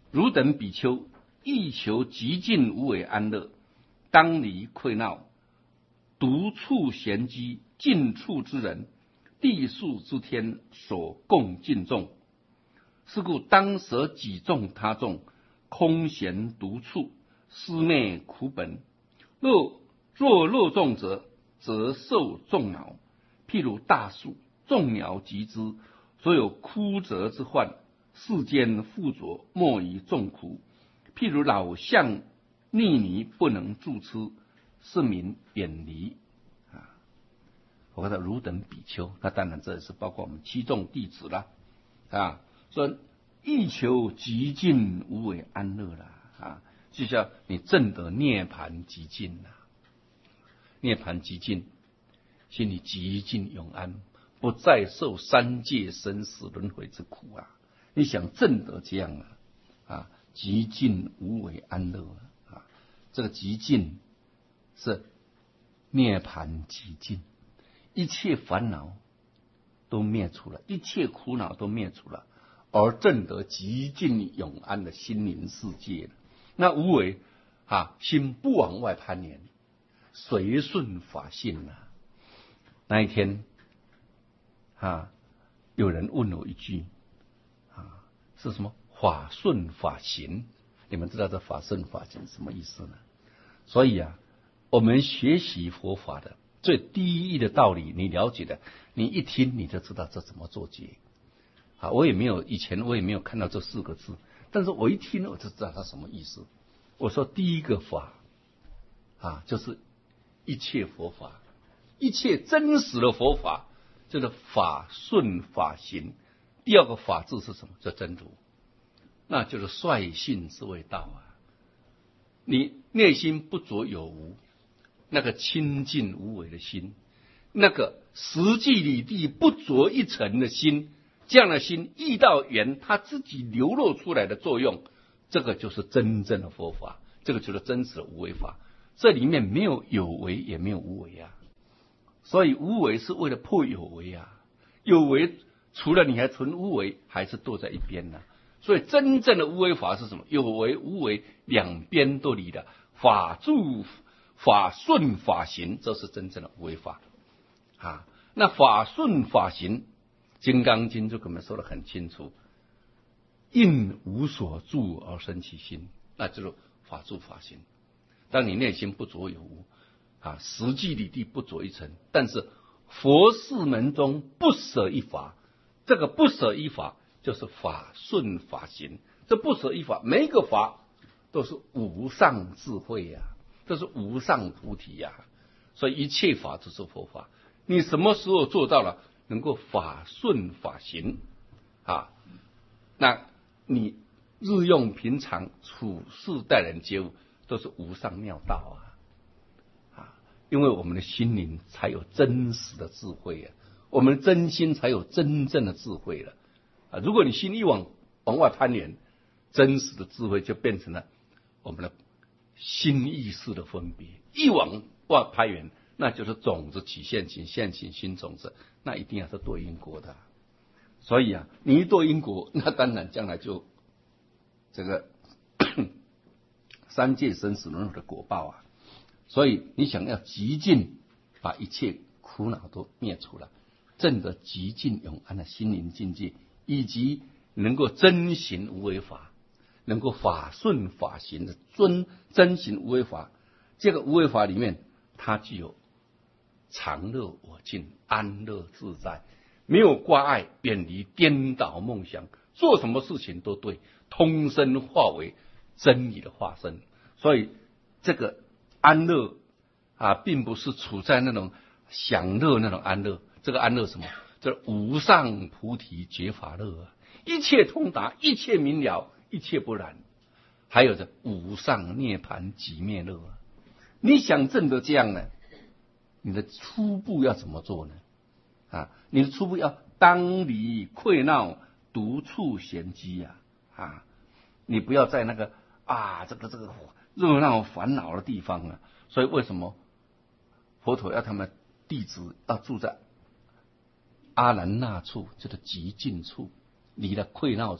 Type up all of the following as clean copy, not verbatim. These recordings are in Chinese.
汝等比丘，欲求极尽无为安乐，当离溃闹，独处闲居，近处之人，地数之天所共敬重。是故当舍己众他众，空闲独处，思昧苦本。若乐众者，则受众恼。譬如大树，众鸟集之，所有枯折之患，世间附着，莫于众苦。譬如老象逆泥，不能助吃，是名远离。我看到汝等比丘，那当然这也是包括我们七众弟子啦。说欲求极尽无为安乐啦，就像你证得涅盘极尽啦，涅盘极尽，心里极尽永安，不再受三界生死轮回之苦啊！你想证得这样极尽无为安乐这个极尽是涅盘极尽，一切烦恼都灭除了，一切苦恼都灭除了，而证得极尽永安的心灵世界了。那无为心不往外攀缘，随顺法性那一天有人问我一句是什么？法顺法行。你们知道这法顺法行什么意思呢？所以我们学习佛法的最第一的道理，你了解的，你一听你就知道这怎么做结。以前我也没有看到这4个字，但是我一听我就知道它什么意思。我说第一个法就是一切佛法，一切真实的佛法，就是法顺法行。第二个法字是什么？叫真如，那就是率性之谓道你内心不着有无，那个清净无为的心，那个实际里地不着一尘的心，这样的心遇到缘，它自己流露出来的作用，这个就是真正的佛法，这个就是真实的无为法。这里面没有有为，也没有无为所以无为是为了破有为有为除了你还存无为，还是躲在一边所以真正的无为法是什么？有为无为两边都离的，法住法顺法行，这是真正的无为法那法顺法行，金刚经就跟我们说得很清楚，应无所住而生其心，那就是法住法行。当你内心不着有无实际里地不着一尘，但是佛事门中不舍一法，这个不舍一法就是法顺法行。这不舍一法，每一个法都是无上智慧都是无上菩提所以一切法都是佛法。你什么时候做到了能够法顺法行那你日用平常处事待人接物都是无上妙道因为我们的心灵才有真实的智慧我们真心才有真正的智慧了如果你心一往外攀缘，真实的智慧就变成了我们的心意识的分别。一往外攀缘，那就是种子起现行，现行新种子，那一定要是堕因果的。所以你一堕因果，那当然将来就这个三界生死轮回的果报所以你想要极尽把一切苦恼都灭除了，证得极尽永安的心灵境界，以及能够真行无为法，能够法顺法行的真行无为法。这个无为法里面，它具有常乐我净、安乐自在，没有挂碍，远离颠倒梦想，做什么事情都对，通身化为真理的化身。所以这个安乐并不是处在那种享乐那种安乐，这个安乐什么？这无上菩提觉法乐一切通达，一切明了，一切不染。还有这无上涅盘寂灭乐你想证得这样呢？你的初步要怎么做呢？你的初步要当离溃闹，独处闲居你不要在那个这个热闹烦恼的地方所以为什么佛陀要他们弟子要住在阿兰那处，就是极静处，离了溃闹处，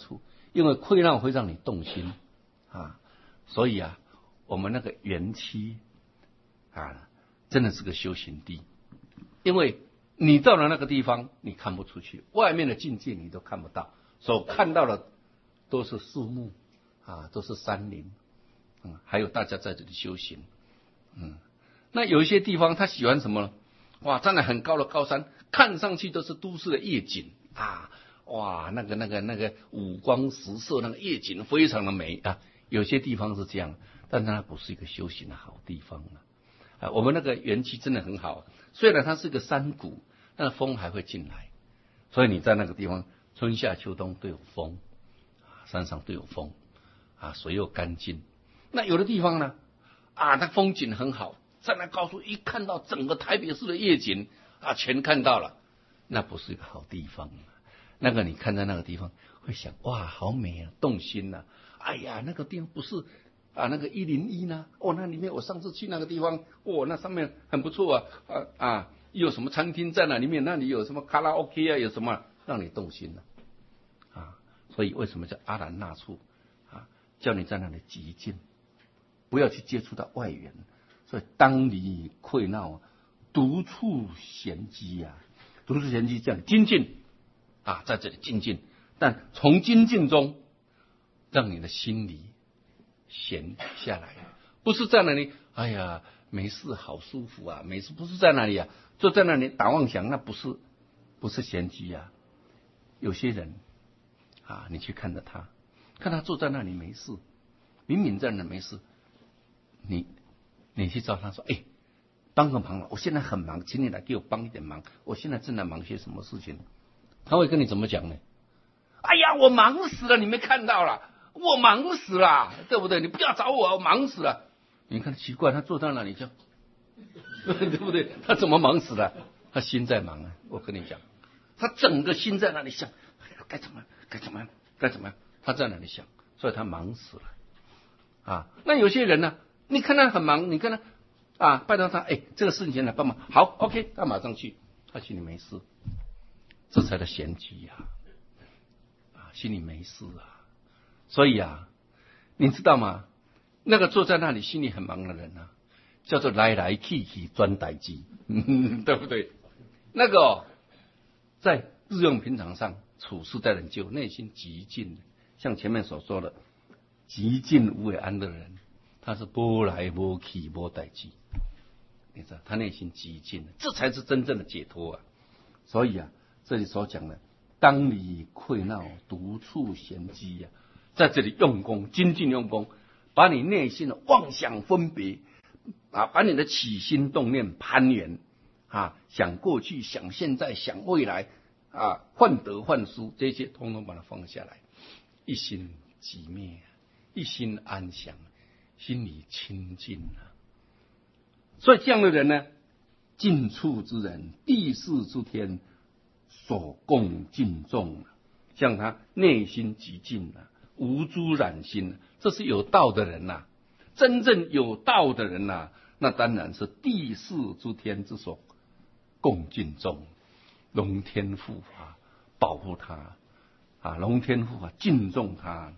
因为溃闹会让你动心啊，所以啊，我们那个园区啊，真的是个修行地，因为你到了那个地方，你看不出去，外面的境界你都看不到，所看到的都是树木啊，都是山林，还有大家在这里修行，那有一些地方他喜欢什么呢？哇，站在很高的高山，看上去都是都市的夜景啊，哇，那个五光十色，那个夜景非常的美啊。有些地方是这样，但它不是一个修行的好地方啊。我们那个园区真的很好，虽然它是个山谷，但风还会进来，所以你在那个地方，春夏秋冬都有风，山上都有风啊，水又干净。那有的地方呢，啊，那风景很好。在那高处一看到整个台北市的夜景啊，全看到了，那不是一个好地方。那个你看在那个地方会想，哇，好美啊，动心啊。哎呀，那个地方不是啊，那个101呢？哦，那里面我上次去那个地方，哦，那上面很不错啊，有什么餐厅在那里面？那里有什么卡拉 OK 啊？有什么让你动心呢？啊，所以为什么叫阿兰那处啊？叫你在那里寂静，不要去接触到外缘。所以当离溃闹，独处闲寂啊，独处闲寂这样精进啊，在这里精进，但从精进中，让你的心里闲下来，不是在那里，哎呀，没事好舒服啊，没事不是在那里啊，坐在那里打妄想，那不是闲寂啊。有些人啊，你去看着他，看他坐在那里没事，明明在那没事，你去找他说，帮个忙，我现在很忙，请你来给我帮一点忙，我现在正在忙些什么事情？他会跟你怎么讲呢？哎呀，我忙死了，你没看到了，我忙死了，对不对？你不要找我，我忙死了。你看奇怪，他坐在那里就，对不对？他怎么忙死了？他心在忙啊！我跟你讲，他整个心在那里想，哎呀，该怎么样？他在那里想，所以他忙死了啊。那有些人呢？你看他很忙，你看他啊，拜托他，这个事情来帮忙，好 ，OK， 他马上去，他心里没事，这才叫闲寂呀，心里没事啊。所以啊，你知道吗？那个坐在那里心里很忙的人啊，叫做来来去去专待机，对不对？那个在日用平常上处事待人就内心极静，像前面所说的极静无为安乐人。他是波来波去波待机，你知道他内心极静，这才是真正的解脱啊！所以啊，这里所讲的当离溃闹，独处闲寂啊，在这里用功，精进用功，把你内心的妄想分别啊，把你的起心动念攀缘啊，想过去，想现在，想未来啊，患得患失，这些通通把它放下来，一心寂灭，一心安详。心里清净了，所以这样的人呢，近处之人，地势之天所共敬重，像他内心极静了，无诸染心，这是有道的人呐。真正有道的人呐，那当然是地势之天之所共敬重，龙天护法保护他啊，龙天护法敬重他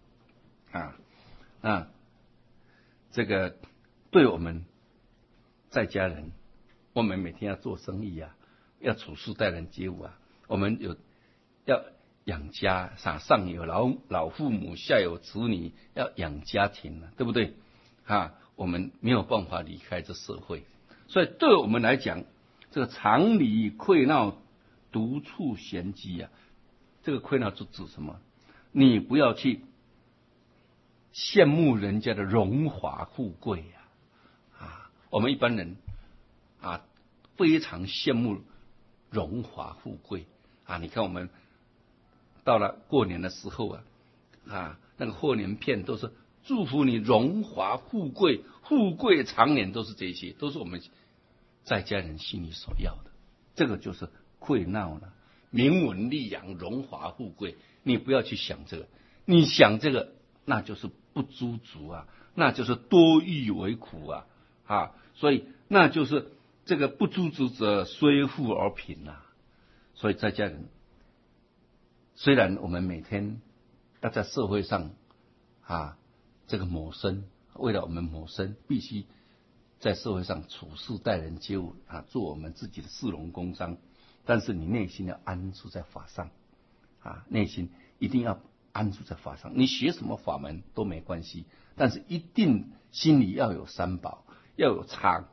啊。这个对我们在家人，我们每天要做生意啊，要处事待人接物啊，我们要养家，上有老父母，下有子女，要养家庭啊，对不对？我们没有办法离开这社会，所以对我们来讲，这个常离溃闹，独处闲寂啊，这个溃闹是指什么？你不要去羡慕人家的荣华富贵我们一般人非常羡慕荣华富贵你看我们到了过年的时候那个贺年片都是祝福你荣华富贵，富贵长年，都是这些，都是我们在家人心里所要的。这个就是溃闹了，名闻利养，荣华富贵，你不要去想这个，你想这个，那就是不知足那就是多欲为苦所以那就是这个不知足者虽富而贫所以在家人，虽然我们每天要在社会上这个谋生，为了我们谋生，必须在社会上处事待人接物做我们自己的士农工商。但是你内心要安住在法上内心一定要安住在法上。你学什么法门都没关系，但是一定心里要有三宝，要有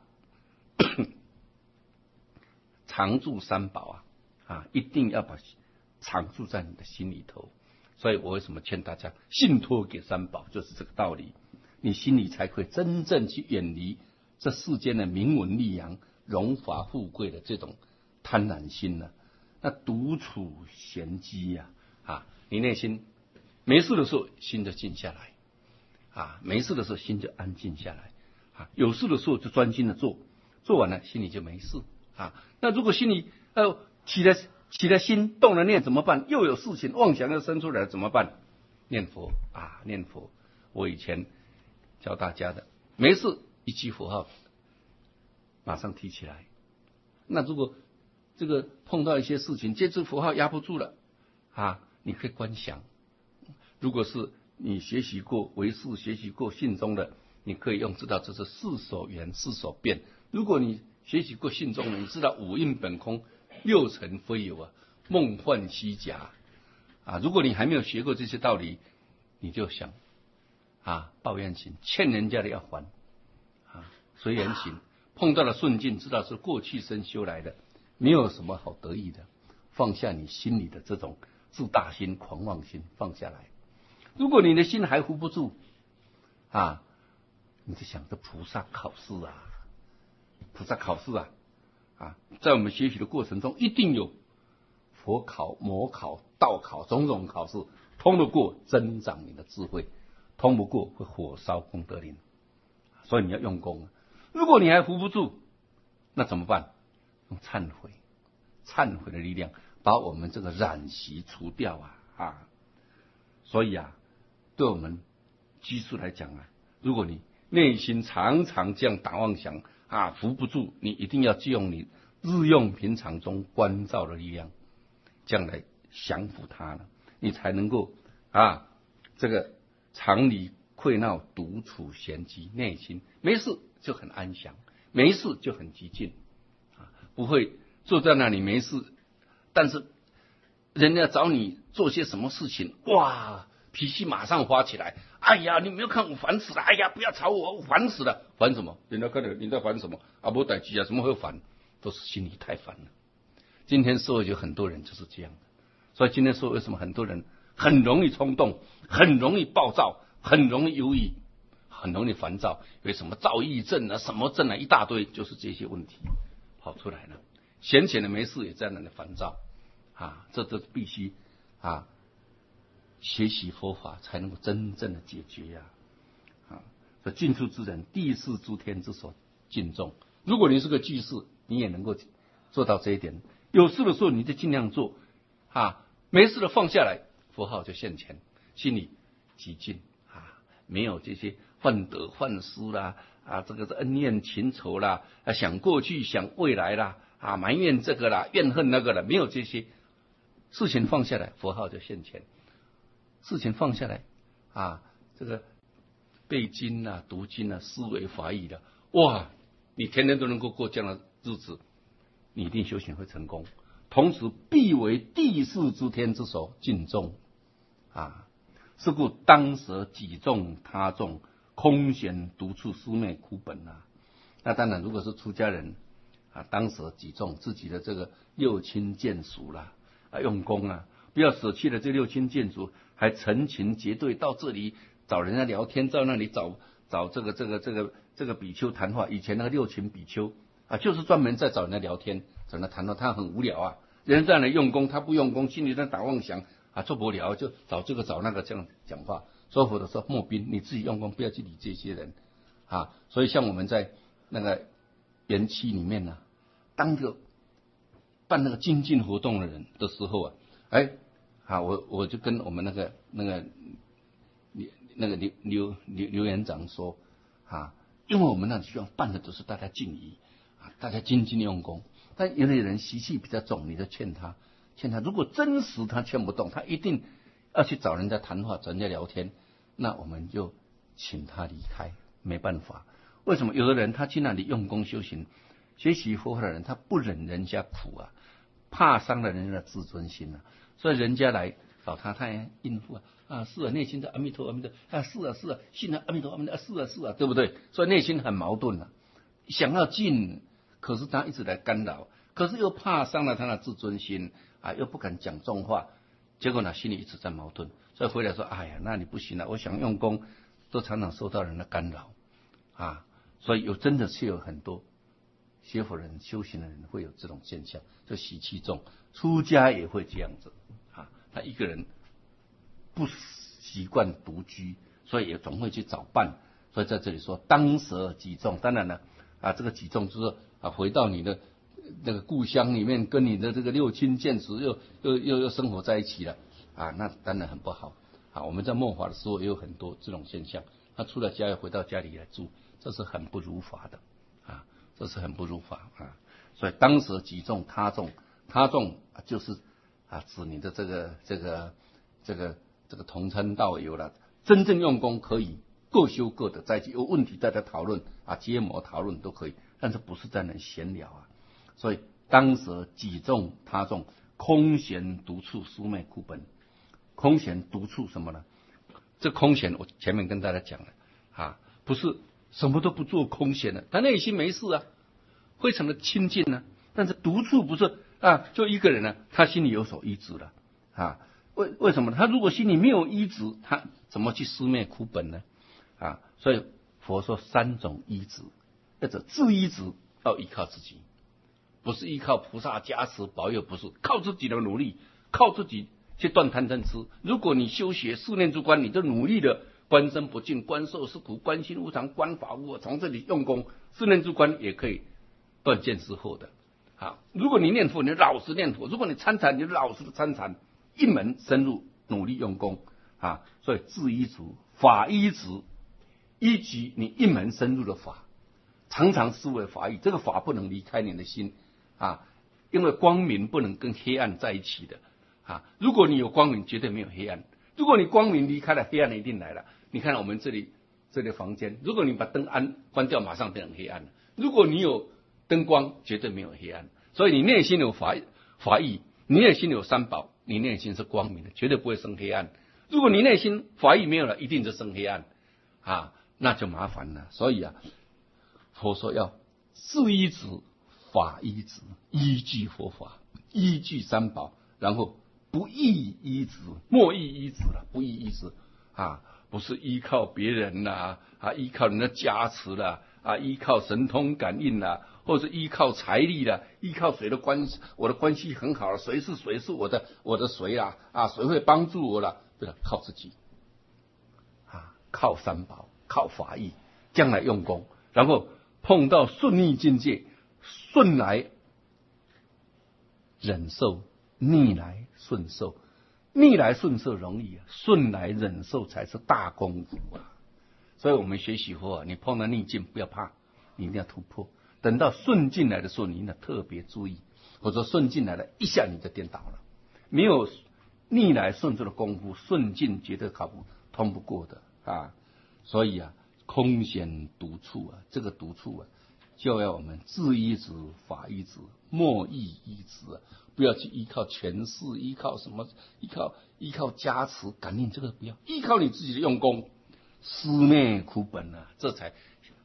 常住三宝一定要把常住在你的心里头。所以我为什么劝大家信托给三宝，就是这个道理。你心里才会真正去远离这世间的名闻利养、荣华富贵的这种贪婪心呢。那独处闲机你内心没事的时候心就静下来没事的时候心就安静下来有事的时候就专心的做，做完了心里就没事那如果心里起了心动了念怎么办？又有事情妄想要生出来怎么办？念佛念佛。我以前教大家的，没事一句佛号马上提起来。那如果这个碰到一些事情，这支佛号压不住了你可以观想。如果是你学习过唯识、学习过信中的，你可以用知道这是四手缘、四手变。如果你学习过信中的，你知道五蕴本空、六尘非有梦幻虚假如果你还没有学过这些道理，你就想抱怨心，欠人家的要还随缘行。碰到了顺境，知道是过去生修来的，没有什么好得意的。放下你心里的这种自大心、狂妄心，放下来。如果你的心还扶不住你就想着菩萨考试菩萨考试在我们学习的过程中，一定有佛考、魔考、道考种种考试，通得过增长你的智慧，通不过会火烧功德林。所以你要用功。如果你还扶不住，那怎么办？用忏悔，忏悔的力量把我们这个染习除掉所以对我们居士来讲如果你内心常常这样打妄想扶不住，你一定要借用你日用平常中观照的力量，这样来降服它了，你才能够这个常离溃闹，独处闲寂，内心没事就很安详，没事就很寂静不会坐在那里没事，但是人家找你做些什么事情，脾气马上发起来。哎呀，你没有看我烦死了！哎呀，不要吵我，我烦死了！烦什么？人家看到你在烦什么没代志怎么会烦？都是心里太烦了。今天社会有很多人就是这样的，所以今天社会为什么很多人很容易冲动，很容易暴躁，很容易忧郁，很容易烦躁？为什么躁郁症什么症一大堆，就是这些问题跑出来了。闲闲的没事也在那里烦躁这都必须学习佛法才能够真正的解决所以近处之人，地是诸天之所敬重。如果你是个居士，你也能够做到这一点。有事的时候你就尽量做没事的放下来，佛号就现前，心里寂静没有这些患得患失啦这个是恩怨情仇啦想过去想未来啦埋怨这个啦，怨恨那个啦，没有这些事情放下来，佛号就现前。事情放下来这个背经读经思维法义的你天天都能够过这样的日子，你一定修行会成功。同时必为地势诸天之所敬重是故当舍己重他重，空闲独处思昧苦本那当然如果是出家人当舍己重，自己的这个六亲眷属啦用功不要舍弃了这六亲眷属，还成群结队到这里找人家聊天，到那里找这个比丘谈话。以前那个六群比丘就是专门在找人家聊天，找人家谈话，他很无聊人家在那里用功，他不用功，心里在打妄想做不了，就找这个找那个这样讲话。说佛的说莫宾，你自己用功，不要去理这些人所以像我们在那个园区里面当个办那个精进活动的人的时候我就跟我们那个刘园长说因为我们那希望办的都是大家敬仪大家精进用功，但有的人习气比较重，你就劝他，如果真实他劝不动，他一定要去找人家谈话，找人家聊天，那我们就请他离开，没办法。为什么？有的人他去那里用功修行，学习佛法的人，他不忍人家苦啊，怕伤了人家的自尊心啊，所以人家来找他，他也应付啊，是啊，内心的阿弥陀阿弥陀啊，是啊是啊，信啊阿弥陀阿弥陀啊，是啊是啊，对不对？所以内心很矛盾啊，想要进，可是他一直来干扰，可是又怕伤了他的自尊心啊，又不敢讲重话，结果呢，心里一直在矛盾，所以回来说，哎呀，那你不行了，我想用功，都常常受到人的干扰啊，所以真的是有很多学佛人、修行的人会有这种现象，就习气重，出家也会这样子啊，他一个人不习惯独居，所以也总会去找伴，所以在这里说当舍己众，当然了啊，这个己众就是啊，回到你的那个故乡里面，跟你的这个六亲眷属又生活在一起了啊，那当然很不好啊。我们在末法的时候也有很多这种现象，他出了家又回到家里来住，这是很不如法的啊，这是很不如法啊。所以当舍己众他众，他众就是啊指你的这个同参道友了，真正用功可以各修各的，在一起有问题大家讨论啊，揭摩讨论都可以，但是不是在那闲聊啊。所以当舍己众他众，空闲独处殊昧苦本。空闲独处什么呢？这空闲我前面跟大家讲了啊，不是什么都不做空闲的，他内心没事啊，非常的清净呢。但是独处不是啊，就一个人呢，他心里有所依止了啊。为什么？他如果心里没有依止，他怎么去思灭苦本呢？啊，所以佛说三种依止，或者自依止，要依靠自己，不是依靠菩萨加持保佑，不是靠自己的努力，靠自己去断贪嗔痴。如果你修学四念住观，你就努力的观身不净、观受是苦、观心无常、观法无我，从这里用功，四念住观也可以断见思惑的。啊，如果你念佛，你老实念佛；如果你参禅，你就老实的参禅，一门深入，努力用功啊。所以自依止、法依止，依据你一门深入的法，常常思维法义，这个法不能离开你的心啊，因为光明不能跟黑暗在一起的啊。如果你有光明，绝对没有黑暗；如果你光明离开了，黑暗一定来了。你看我们这里房间，如果你把灯关掉，马上变成黑暗了；如果你有灯光，绝对没有黑暗。所以你内心有法义，你内心有三宝，你内心是光明的，绝对不会生黑暗。如果你内心法义没有了，一定就生黑暗啊，那就麻烦了。所以啊，佛说要自依止、法依止，依据佛法，依据三宝，然后不异依止，莫异依止了，不异依止啊，不是依靠别人啦啊，依靠人的加持啦啊，依靠神通感应啦，或者依靠财力啦，依靠谁的关系，我的关系很好了，谁是我的谁啦啊，谁会帮助我啦？对了，靠自己啊，靠三宝，靠法义，将来用功，然后碰到顺逆境界，顺来忍受，逆来顺受。逆来顺受容易啊，顺来忍受才是大功夫啊。所以我们学习佛啊，你碰到逆境不要怕，你一定要突破。等到顺境来的时候，你一定要特别注意，或者顺境来了，一下你就颠倒了。没有逆来顺受的功夫，顺境绝对通不过的啊。所以啊，空闲独处啊，这个独处啊，就要我们自依止、法依止、莫异依止啊。不要去依靠权势，依靠什么？依靠加持感应，这个不要。依靠你自己的用功，思灭苦本啊，这才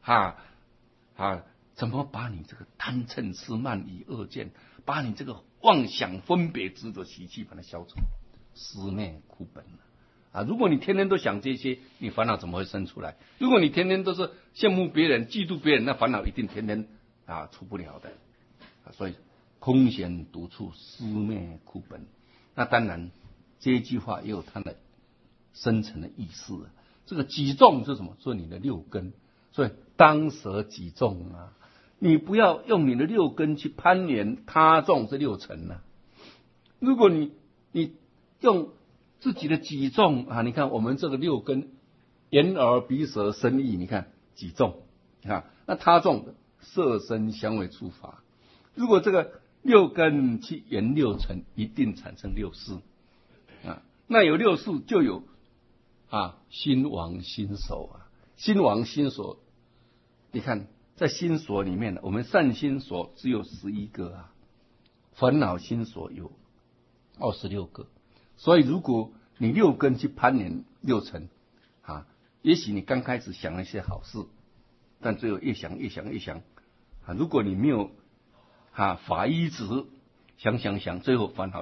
怎么把你这个贪嗔痴慢疑恶见，把你这个妄想分别执着习气把它消除，思灭苦本啊！如果你天天都想这些，你烦恼怎么会生出来？如果你天天都是羡慕别人、嫉妒别人，那烦恼一定天天出不了的。所以空闲独处，思灭苦本。那当然，这一句话也有它的深层的意思啊。这个己众是什么？说你的六根。所以当舍己众啊，你不要用你的六根去攀缘他众这六尘啊。如果你用自己的己众啊，你看我们这个六根，眼耳鼻舌身意，你看己众啊，那他众的色声香味触法。如果这个六根去缘六尘，一定产生六识啊。 那有六事就有心王心所啊，心王心所。你看在心所里面，我们善心所只有11个啊，烦恼心所有26个。所以如果你6根去攀缘6尘也许你刚开始想了一些好事，但最后越想如果你没有法依止想，最后烦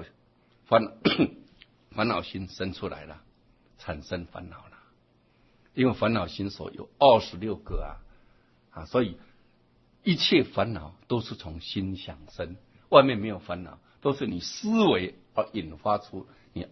恼心生出来了，产生烦恼了。因为烦恼心所有26个所以一切烦恼都是从心想生，外面没有烦恼，都是你思维而引发出你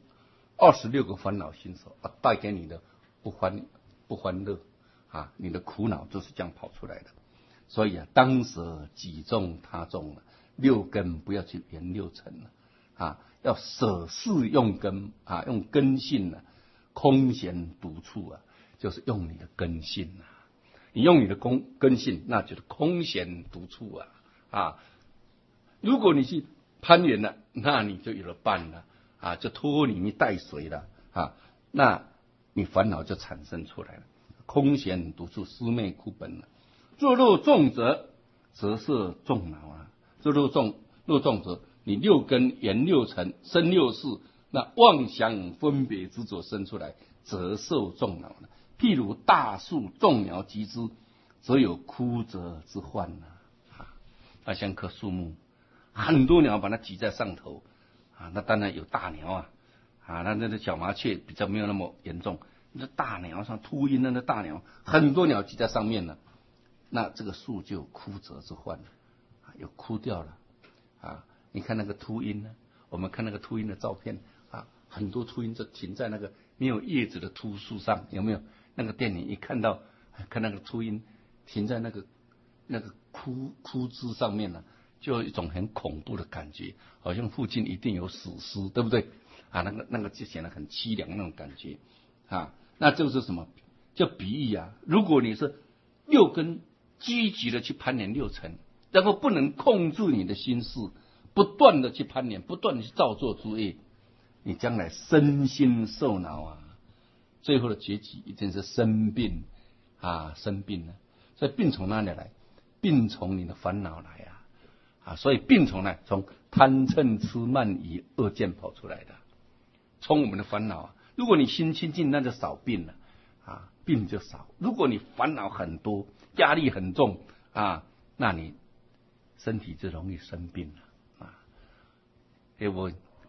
26个烦恼心所带给你的不欢乐你的苦恼就是这样跑出来的。所以当舍己众他众6根不要去缘6尘要舍事用根用根性空闲独处就是用你的根性你用你的根性，那就是空闲独处如果你去攀缘了，那你就有了伴了就拖泥带水了那你烦恼就产生出来了。空闲独处，师妹苦本了。若若重则是众恼若重则你6根缘6尘生6事，那妄想分别执着生出来，则受众恼了。譬如大树众鸟集之，则有枯折之患像一棵树木，很多鸟把它挤在上头那当然有大鸟那小麻雀比较没有那么严重。那大鸟像秃鹰那大鸟，很多鸟挤在上面了，那这个树就有枯折之患有枯掉了你看那个秃鹰我们看那个秃鹰的照片很多秃鹰就停在那个没有叶子的秃树上，有没有？那个电影一看到看那个秃鹰停在那个枯枝上面就有一种很恐怖的感觉，好像附近一定有死尸，对不对那个就显得很凄凉那种感觉那就是什么？叫比喻如果你是6根积极的去攀缘6尘，然后不能控制你的心事，不断的去攀缘，不断的去造作诸业，你将来身心受恼最后的结局一定是生病生病了。所以病从哪里来？病从你的烦恼来所以病从哪？从贪嗔痴慢疑恶见跑出来的，从我们的烦恼如果你心清净，那就少病了病就少。如果你烦恼很多，压力很重那你身体就容易生病了因为我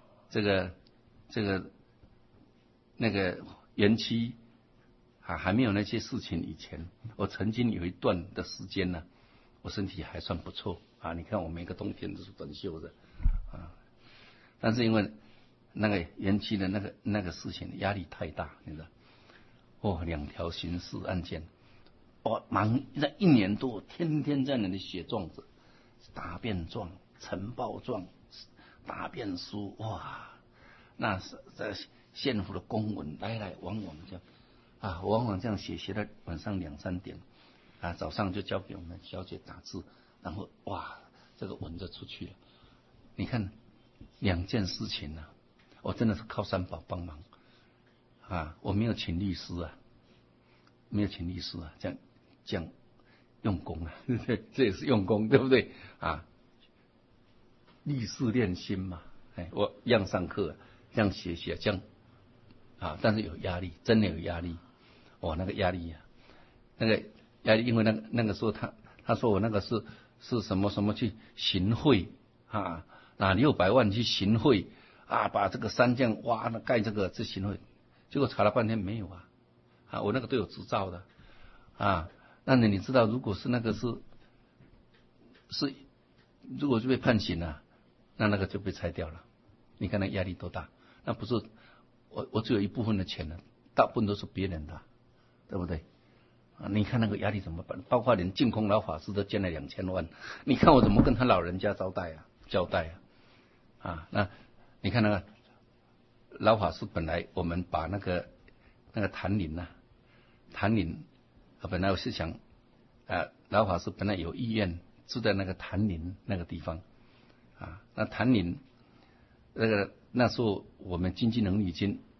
那个延期还没有那些事情以前，我曾经有一段的时间我身体还算不错你看我每个冬天都是短袖的但是因为那个延期的那个事情压力太大，你知道2条刑事案件忙那1年多，天天在那里写状子，答辩状、呈报状、答辩书那是在县府的公文来来往往这样我往往这样写到晚上2、3点早上就交给我们小姐打字，然后这个文就出去了。你看2件事情我真的是靠三宝帮忙我没有请律师这样用功这也是用功，对不对立誓练心嘛我一样上课这样写这样但是有压力，真的有压力那个压力因为那个时候他说我那个是什么去行贿拿600万去行贿把这个山这样挖盖这行贿，结果查了半天没有我那个都有执照的那你知道如果是那个是如果就被判刑了，那个就被拆掉了。你看那压力多大？那不是我只有一部分的钱大部分都是别人的，对不对你看那个压力怎么办？包括连净空老法师都捐了2000万，你看我怎么跟他老人家交代那你看那个老法师本来我们把那个坛林本来我是想老法师本来有意愿住在那个坛林那个地方那坛林那时候我们经济能力已经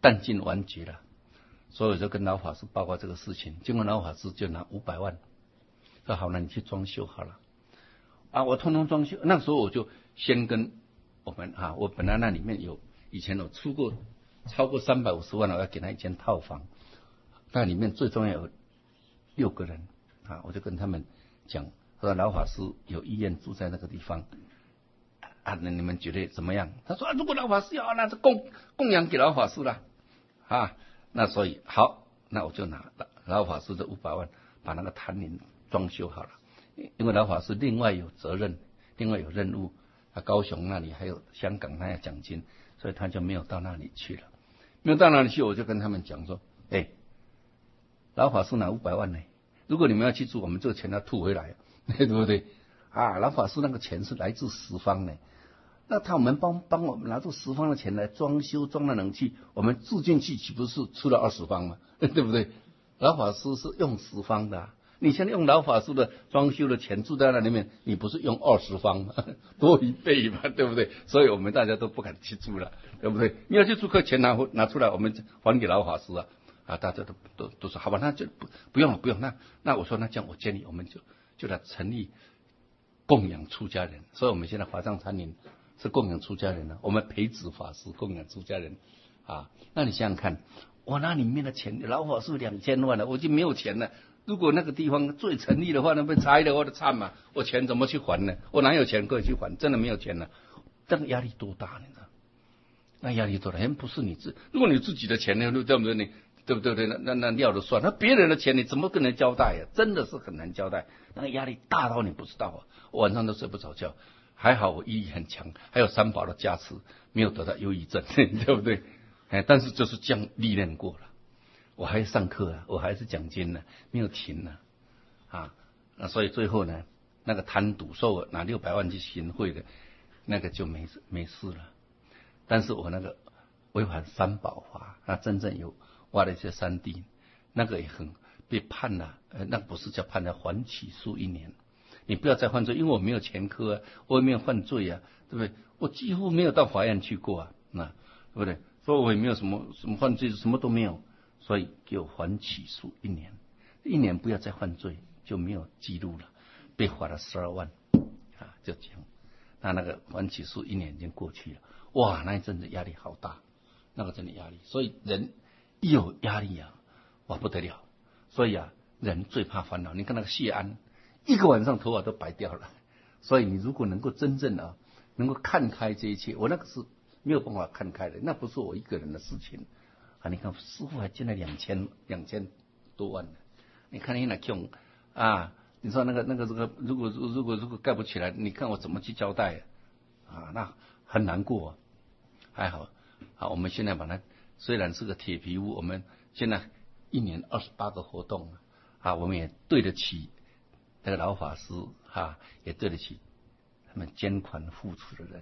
弹尽完结了，所以我就跟老法师报告这个事情。结果老法师就拿500万，说好了，你去装修好了啊，我通通装修。那时候我就先跟我们我本来那里面以前有出过超过350万了，我要给他一间套房，那里面最重要有6个人我就跟他们讲，说老法师有意愿住在那个地方那你们觉得怎么样？他说如果老法师要，那是供养给老法师了那所以好，那我就拿老法师的500万把那个坛林装修好了。因为老法师另外有责任，另外有任务，高雄那里还有香港那要奖金，所以他就没有到那里去了。没有到那里去，我就跟他们讲说，老法师拿500万呢，如果你们要去住，我们这个钱要吐回来，对不对老法师那个钱是来自十方呢，那他们帮我们拿出十方的钱来装修装了冷气，我们住进去岂不是出了20方吗？对不对？老法师是用10方的你现在用老法师的装修的钱住在那里面，你不是用20方吗？多1倍嘛，对不对？所以我们大家都不敢去住了，对不对？你要去住客钱拿出来，我们还给老法师大家都说好吧，那就不用了。那我说那这样我建议我们就来成立供养出家人，所以我们现在华藏禅林是供养出家人了，我们培植法师供养出家人那你想想看，我那里面的钱，老法师2000万了，我就没有钱了。如果那个地方最成立的话，那被拆了我的惨嘛，我钱怎么去还呢？我哪有钱可以去还？真的没有钱了，这个压力多大呢？那压力多大？不是如果你自己的钱呢，对不对？你对不对？那要了算，那别人的钱你怎么跟人交代真的是很难交代，那个压力大到你不知道我晚上都睡不着觉。还好我毅力很强，还有三宝的加持，没有得到忧郁症，对不对？但是就是这样历练过了。我还上课我还是讲经没有停那所以最后呢，那个贪赌受拿600万去行贿的，那个就没事了。但是我那个违反三宝法，那真正有挖了一些山地，那个也很被判了，那不是叫判了缓起诉1年。你不要再犯罪，因为我没有前科我也没有犯罪对不对？我几乎没有到法院去过对不对？所以我也没有什么犯罪，什么都没有。所以给我缓起诉1年，1年不要再犯罪，就没有记录了，被罚了12万就这样。那个缓起诉1年已经过去了，哇，那一阵子压力好大，那个真的压力。所以人一有压力哇不得了。所以人最怕烦恼。你看那个谢安，一个晚上头发都白掉了。所以你如果能够真正能够看开这一切，我那个是没有办法看开的，那不是我一个人的事情。你看师父还进来2000多万呢，你看你那穷你说那个这个如果盖不起来，你看我怎么去交代那很难过还好我们现在把它虽然是个铁皮屋，我们现在1年28个活动我们也对得起那个老法师也对得起他们捐款付出的人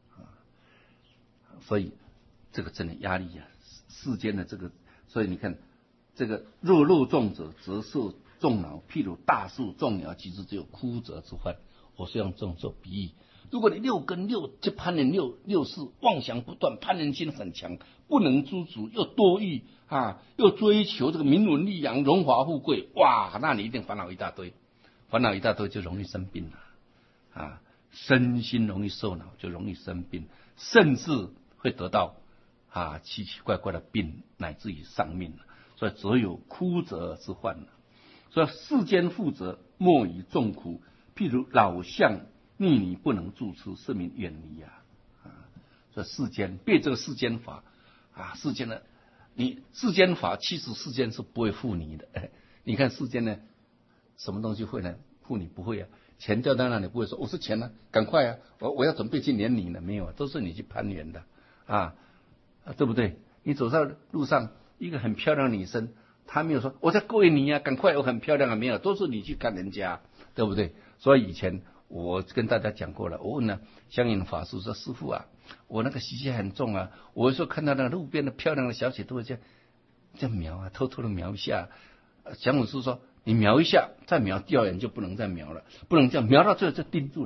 所以这个真的压力世间的这个，所以你看这个若肉重者则受重恼，譬如大树众鸟，其实只有枯折之患。我是用这种做比喻。如果你6根6这攀人六事妄想不断，攀人心很强，不能知足，又多欲又追求这个名闻利养、荣华富贵，哇，那你一定烦恼一大堆，就容易生病了身心容易受恼，就容易生病，甚至会得到奇奇怪怪的病，乃至于丧命所以只有枯折之患所以世间负责莫以众苦，譬如老象逆你不能住持，是名远离所以世间背这个世间法世间的你世间法，其实世间是不会负你的你看世间呢，什么东西会呢？负你不会钱掉在那里不会说我是钱赶快我要准备去撵你了，没有，都是你去攀援的对不对？你走在路上，一个很漂亮的女生，她没有说我在勾引你赶快我很漂亮没有，都是你去看人家，对不对？所以以前我跟大家讲过了，我问香云法师说，师父我那个习气很重我有时候看到那个路边的漂亮的小姐都会这样瞄偷偷的瞄一下。香云师说你瞄一下再瞄，掉眼就不能再瞄了，不能这样瞄到最后就定住了，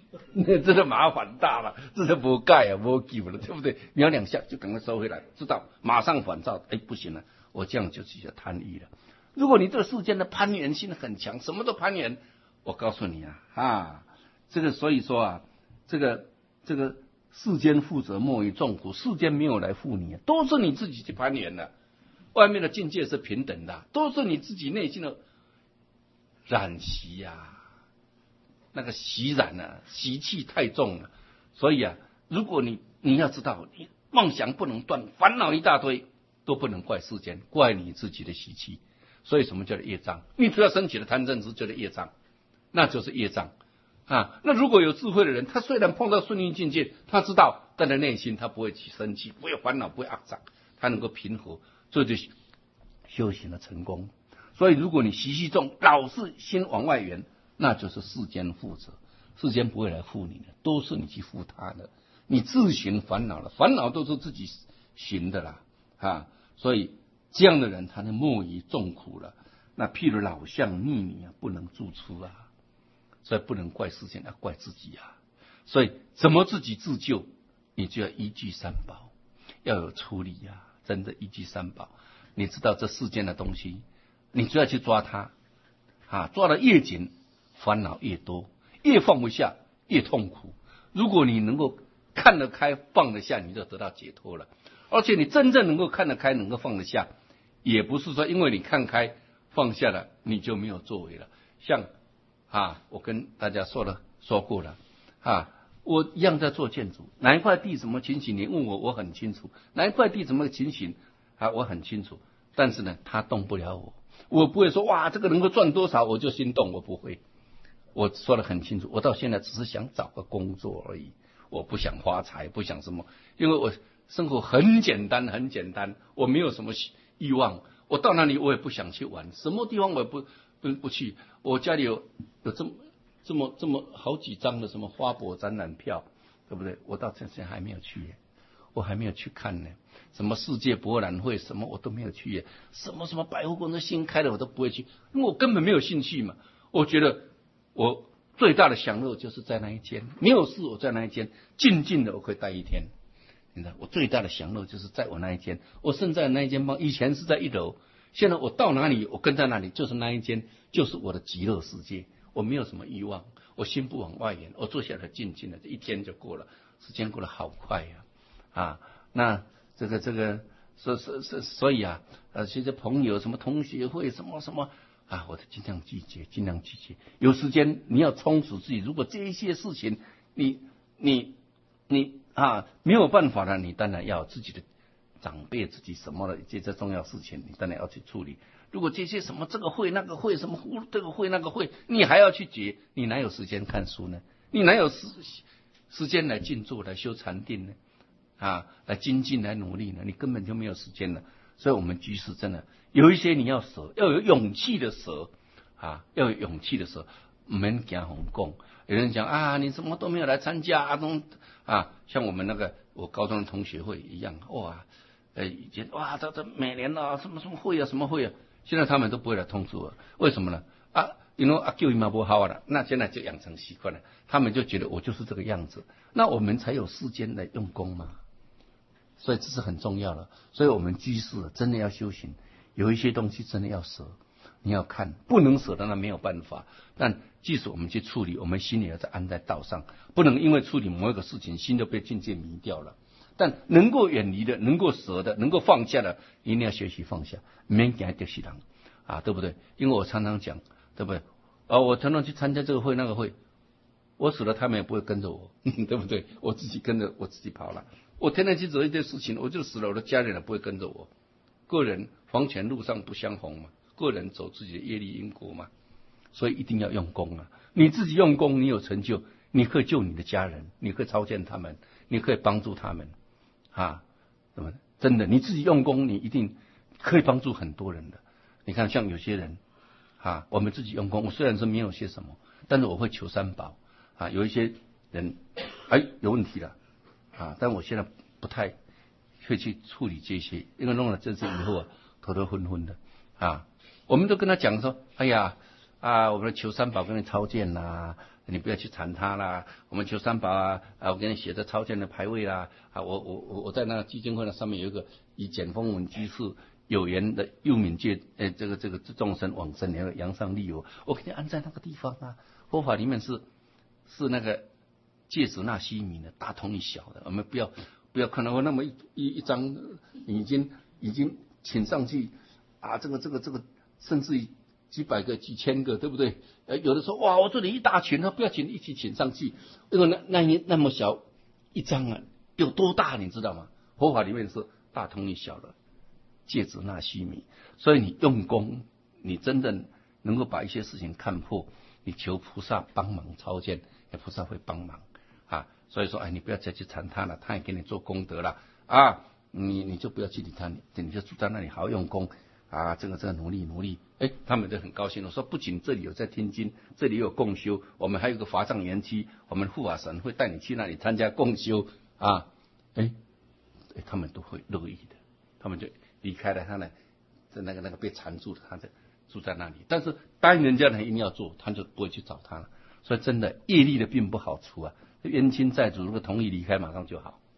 那真的麻烦大了，这就不盖啊，不救了，对不对？瞄两下就赶快收回来，知道马上反照，哎，不行了，我这样就是叫贪欲了。如果你这个世间的攀缘心很强，什么都攀缘，我告诉你啊，这个所以说啊，这个世间富者莫于众苦，世间没有来负你，都是你自己去攀缘的。外面的境界是平等的，都是你自己内心的染习那个习染习气太重了。所以如果你要知道，你妄想不能断，烦恼一大堆，都不能怪世间，怪你自己的习气。所以什么叫做业障？你只要升起了贪嗔痴，叫做业障，那就是业障那如果有智慧的人，他虽然碰到顺应境界，他知道，但在内心他不会去生气，不会烦恼，不会肮脏，他能够平和，这就修行的成功。所以如果你习气重，老是心往外圆，那就是世间负责，世间不会来负你的，都是你去负他的，你自寻烦恼了，烦恼都是自己寻的啦所以这样的人他能莫于众苦了。那譬如老象逆你不能助出所以不能怪世间，要怪自己所以怎么自己自救？你就要依据三宝，要有出离真的依据三宝。你知道这世间的东西，你就要去抓它抓得越紧，烦恼越多，越放不下越痛苦。如果你能够看得开放得下，你就得到解脱了。而且你真正能够看得开，能够放得下，也不是说因为你看开放下了你就没有作为了。像我跟大家说过了我一样在做建筑，哪一块地什么情形，你问我很清楚，哪一块地什么情形我很清楚。但是呢，它动不了我不会说哇这个能够赚多少我就心动，我不会。我说得很清楚，我到现在只是想找个工作而已，我不想发财，不想什么，因为我生活很简单很简单，我没有什么欲望，我到哪里我也不想去玩，什么地方我也不去。我家里有这么好几张的什么花博展览票，对不对？我到现在还没有去我还没有去看呢。什么世界博览会什么我都没有去什么百货公司新开的我都不会去，因为我根本没有兴趣嘛。我觉得我最大的享乐就是在那一间，没有事我在那一间静静的我可以待一天。你知道我最大的享乐就是在我那一间，我现在那一间以前是在一楼，现在我到哪里我跟在哪里，就是那一间就是我的极乐世界。我没有什么欲望，我心不往外延，我坐下来静静的，这一天就过了，时间过得好快那这个所以这些朋友什么同学会什么我都尽量拒绝。有时间你要充实自己，如果这一些事情你没有办法了，你当然要自己的长辈自己什么的这些重要事情，你当然要去处理。如果这些什么这个会那个会什么这个会那个会你还要去结，你哪有时间看书呢？你哪有时间来静坐来修禅定呢？来精进来努力呢？你根本就没有时间了。所以我们居士真的有一些你要舍，要有勇气的舍要有勇气的舍，不免惊红讲。有人讲你什么都没有来参加像我们那个我高中的同学会一样以前这每年什么会什么会现在他们都不会来通知我，为什么呢？因为救姨妈不好了，那现在就养成习惯了，他们就觉得我就是这个样子，那我们才有时间来用功嘛。所以这是很重要的。所以我们居士真的要修行，有一些东西真的要舍，你要看不能舍的那没有办法，但即使我们去处理，我们心里要在安在道上，不能因为处理某一个事情心就被境界迷掉了。但能够远离的，能够舍的，能够放下的，一定要学习放下，免惊得死人对不对？因为我常常讲，对不对？我常常去参加这个会那个会，我死了他们也不会跟着我对不对？我自己跟着我自己跑了，我天天去做一件事情，我就死了，我的家人也不会跟着我。个人黄泉路上不相逢嘛，个人走自己的业力因果嘛。所以一定要用功你自己用功，你有成就，你可以救你的家人，你可以超荐他们，你可以帮助他们对吧？真的你自己用功，你一定可以帮助很多人的。你看像有些人我们自己用功，我虽然是没有些什么，但是我会求三宝有一些人有问题了但我现在不太会去处理这些，因为弄了这些以后头昏昏的我们都跟他讲说，哎呀啊，我们求三宝给你超荐啦，你不要去缠它啦。我们求三宝啊，我给你写的超荐的牌位啦。啊，我在那个基金会的上面有一个以简风文居士有缘的佑敏界，这个众生往生，然后扬上利友，我给你安在那个地方啊。佛法里面是那个芥子纳须弥的，大同一小的，我们不要看到我那么一张已经请上去啊，这个甚至于几百个、几千个，对不对？有的说哇，我这里一大群，不要请一起请上去，因为那么小一张啊，有多大你知道吗？佛法里面是大同一小的芥子纳须弥，所以你用功，你真正能够把一些事情看破，你求菩萨帮忙超荐，菩萨会帮忙啊。所以说，你不要再去缠他了，他也给你做功德了啊，你就不要去理他，你就住在那里好好用功啊，这个努力，他们都很高兴。我说不仅这里有在听经，这里有共修，我们还有个华藏园区，我们护法神会带你去那里参加共修啊，他们都会乐意的，他们就离开了他呢，那个被缠住的，他就住在那里。但是答应人家的一定要做，他就不会去找他了。所以真的业力的并不好除啊，冤亲债主如果同意离开，马上就好。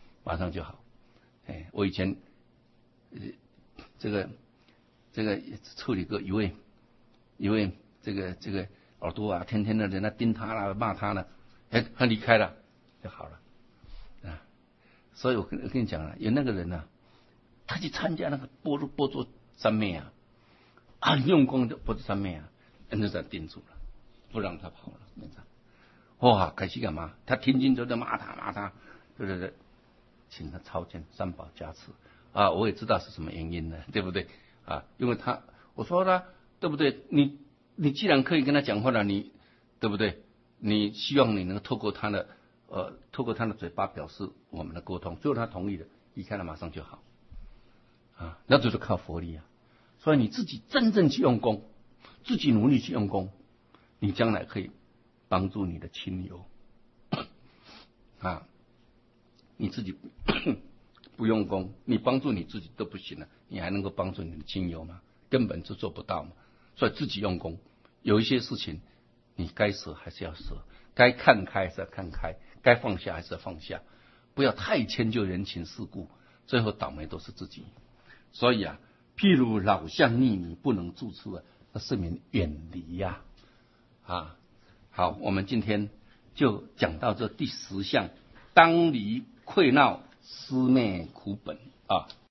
我以前这个处理过一位这个耳朵啊，天天的人家盯他啦，骂他了，他离开了就好了啊。所以我跟你讲了，有那个人呢，他去参加那个般若三昧啊，很用功的般若三昧啊，人就这样盯住了，不让他跑了，那样。哇，开始干嘛？他听经就在骂他，对，请他超荐三宝加持啊！我也知道是什么原因呢，对不对啊？因为我说了，对不对？你既然可以跟他讲话了，你对不对？你希望你能够透过他的嘴巴表示我们的沟通，最后他同意了，离开了马上就好啊！那就是靠佛力啊！所以你自己真正去用功，自己努力去用功，你将来可以帮助你的亲友啊！你自己不用功，你帮助你自己都不行了，你还能够帮助你的亲友吗？根本就做不到嘛。所以自己用功，有一些事情你该舍还是要舍，该看开还是要看开，该放下还是要放下，不要太迁就人情世故，最后倒霉都是自己。所以譬如老象逆迷不能住处那是名远离呀。好，我们今天就讲到这第10项，当离溃闹思灭苦本啊。